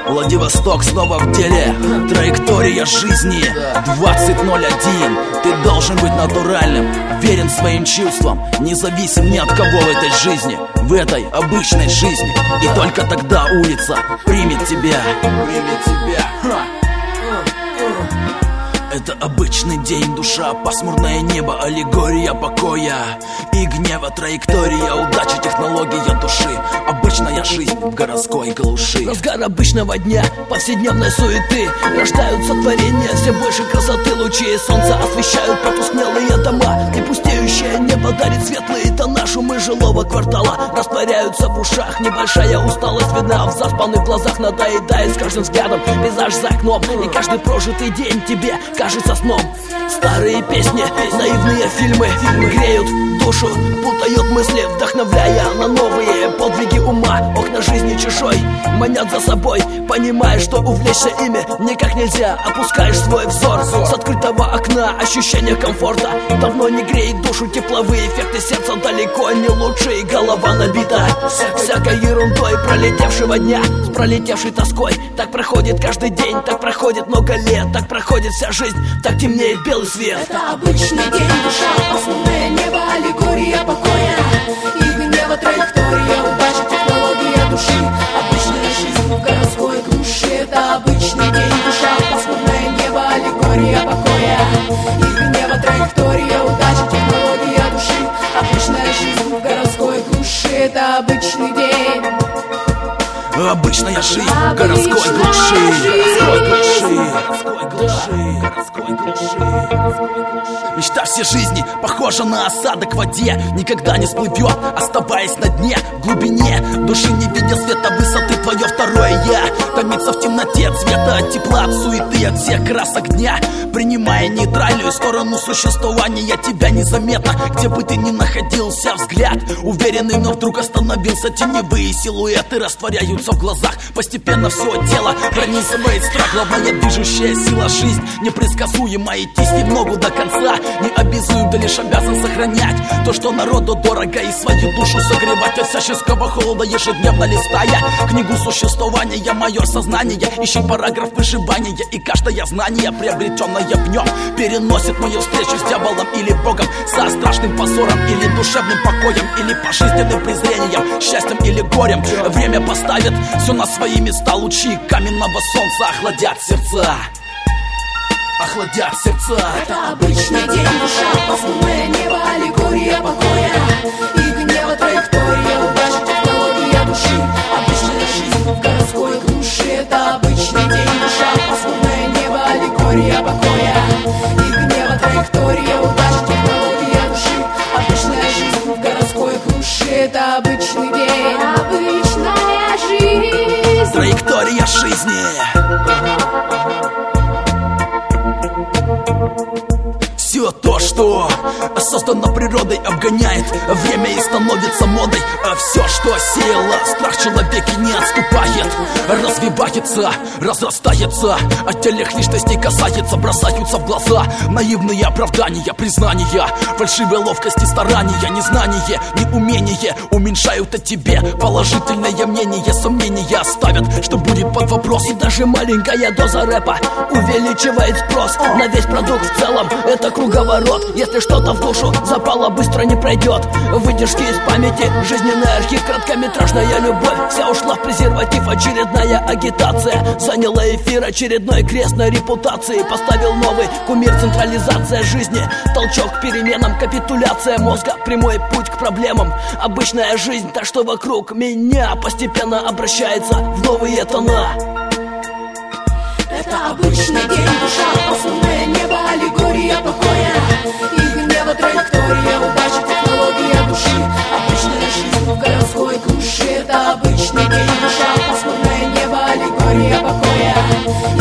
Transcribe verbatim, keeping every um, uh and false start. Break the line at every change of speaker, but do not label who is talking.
Владивосток снова в деле. Траектория жизни двадцать ноль один. Ты должен быть натуральным, верен своим чувствам, независим ни от кого в этой жизни, в этой обычной жизни. И только тогда улица примет тебя. Примет тебя. Это обычный день, душа, пасмурное небо, аллегория покоя и гнева, траектория удачи, технология души. Обычная жизнь в городской глуши.
Разгар обычного дня, повседневной суеты, рождаются творения, все больше красоты. Лучи солнца освещают потускнелые дома, и пустеющее небо дарит светлые тона. Шумы жилого квартала растворяются в ушах. Небольшая усталость видна в заспанных глазах, надоедает с каждым взглядом пейзаж за окном. И каждый прожитый день тебе кажется сном. Старые песни, наивные фильмы, фильмы греют душу, путают мысли, вдохновляя на новые подвиги ума. Окна жизни чужой манят за собой, понимая, что увлечься ими никак нельзя. Опускаешь свой взор с открытого окна, ощущение комфорта давно не греет душу. Тепловые эффекты сердца далеко не лучшие. Голова набита всякой ерундой пролетевшего дня, с пролетевшей тоской. Так проходит каждый день, так проходит много лет, так проходит вся жизнь, так темнеет белый свет.
Это обычный день, душа, пасмурное небо, аллегория покоя и гнева, траектория удачи, технология души. Обычная жизнь в городской глуши. Это обычный день, душа, пасмурное небо, аллегория покоя и гнева, траектория удачи, технология души. Обычная жизнь в городской глуши. Это обычный день.
Обычная жизнь в городской глуши. Городской глуши. Городской глуши. Мечта всей жизни похожа на осадок в воде, никогда не всплывет, оставаясь на дне, в глубине души, не видя света высоты. Твое второе я томится в темноте цвета, от тепла, от суеты, от всех красок дня. Принимая нейтральную сторону существования, тебя незаметно, где бы ты ни находился, взгляд уверенный, но вдруг остановился. Теневые силуэты растворяются в глазах, постепенно все тело пронизывает страх. Главная движущая сила — жизнь непредсказуема, идти с ногу до конца не обязуем, да лишь обязан сохранять то, что народу дорого, и свою душу согревать от всяческого холода, ежедневно листая книгу существования. Мое сознание ищет параграф выживания, и каждое знание, приобретенное в нем, переносит мою встречу с дьяволом или Богом, со страшным позором или душевным покоем, или пожизненным презрением, счастьем или горем. Время поставит все на свои места, лучи каменного солнца охладят сердца. Охладят сердца.
Это обычный день, душа, пасмурное небо, аллегория покоя и гнева, траектория удачи, технология души. Обычная жизнь в городской глуши. Это обычный день, душа, пасмурное небо, аллегория покоя и гнева, траектория удачи, технология души. Обычная жизнь в городской глуши. Это обычный день. Обычная жизнь.
Траектория жизни. Все то, что создано природой, обгоняет время и становится модой. А все, что сеяло страх в человеке, не отступает, развивается, разрастается, отдельных личностей касается, бросаются в глаза наивные оправдания, признания, фальшивые ловкости, старания, незнание, неумение уменьшают о тебе положительное мнение, сомнения оставят, что будет под вопрос.
И даже маленькая доза рэпа увеличивает спрос на весь продукт в целом. Это круговорот. Если что-то в душу запало, быстро не пройдет. Выдержки из памяти, жизненный архив, короткометражная любовь вся ушла в презерватив. Очередная агитация заняла эфир, очередной крест на репутации поставил новый кумир. Централизация жизни, толчок к переменам, капитуляция мозга, прямой путь к проблемам. Обычная жизнь, та, что вокруг меня, постепенно обращается в новые тона.
Это обычный день, душа, пасмурное небо, аллегория покоя и гнева, траектория удачи, технология души. Обычная жизнь в городской глуши. Это обычный день, душа, пасмурное небо, аллегория покоя